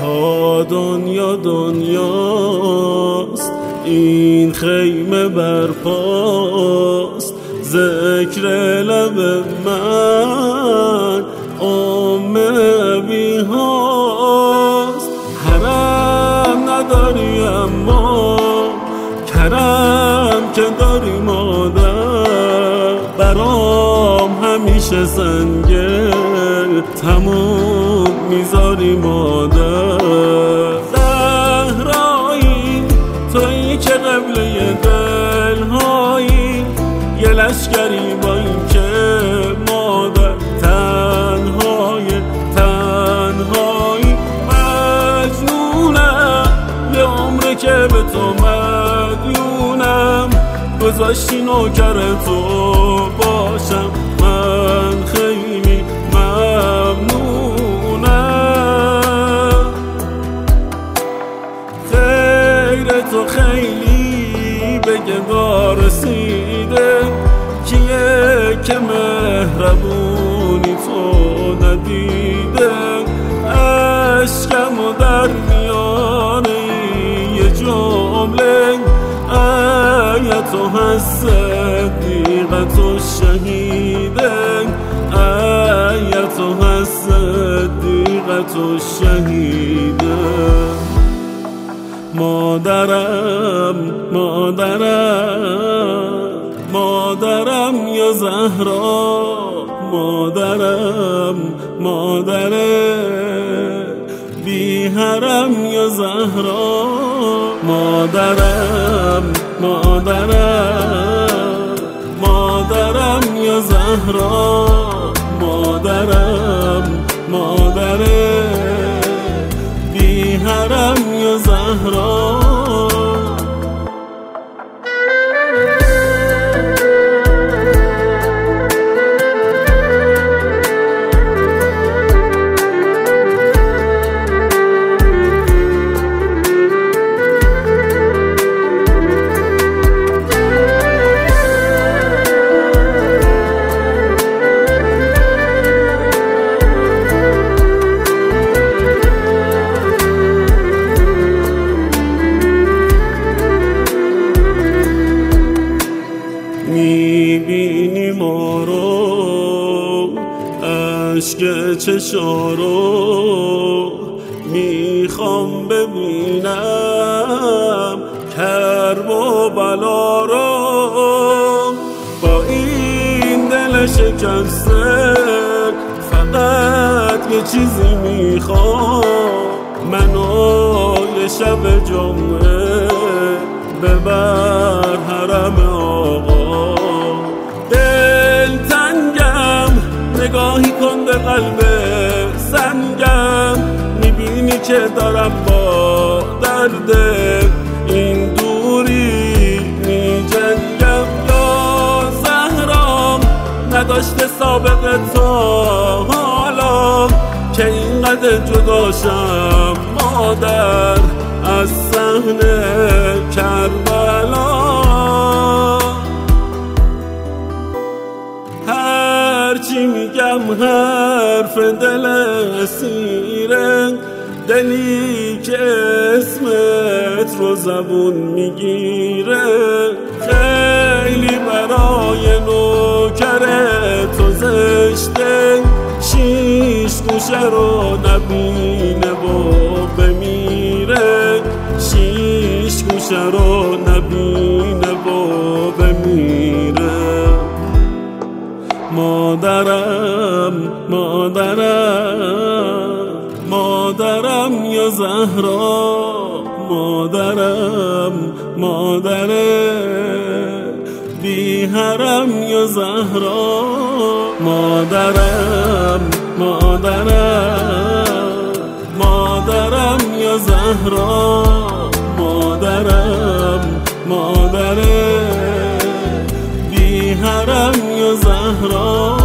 تا دنیا دنیاست این خیمه برپاست ذکر لب من ابی هاست حرم نداری اما کرم که داری مادر برام همیشه سنگل تموم میذاری مادر زهرایی تویی که قبله دلهایی یه لشکری با این که مادر تنهایی مجنونم یه عمره که به تو مدیونم گذاشتی نوکر تو باشم من خیلی ممنونم خیر تو خیلی به گدا رسیده کیه که مهربونی تو ندیده اشکم و در میانه یه جمله آیت و صدیقت و شهیده آیت و صدیقت و شهیده مادرم یا زهرا مادر بی حرم یا زهرا مادرم یا زهرا مادر بی حرم یا زهرا میبینی ما رو عشق چشارو میخوام ببینم کرب و بلا رو با این دل شکسته فقط یه چیزی میخوام منو یه شب جمعه ببر حرم آقا دلتنگم نگاهی کن به قلب سنگم میبینی که دارم با درد این دوری میجنگم یا زهرام نداشته سابقه تا حالا که اینقدر جداشم مادر از صحنه کربلا هرچی میگم حرف دل اسیره دلی که اسمت رو زبون میگیره خیلی برای نوکر تو زشته شیش گوشه رو نبینه و بمیره شیش گوشه رو نبینه و بمیره مادرم یا زهرا مادر بی حرم یا زهرا مادرم یا زهرا مادر بی حرم یا زهرا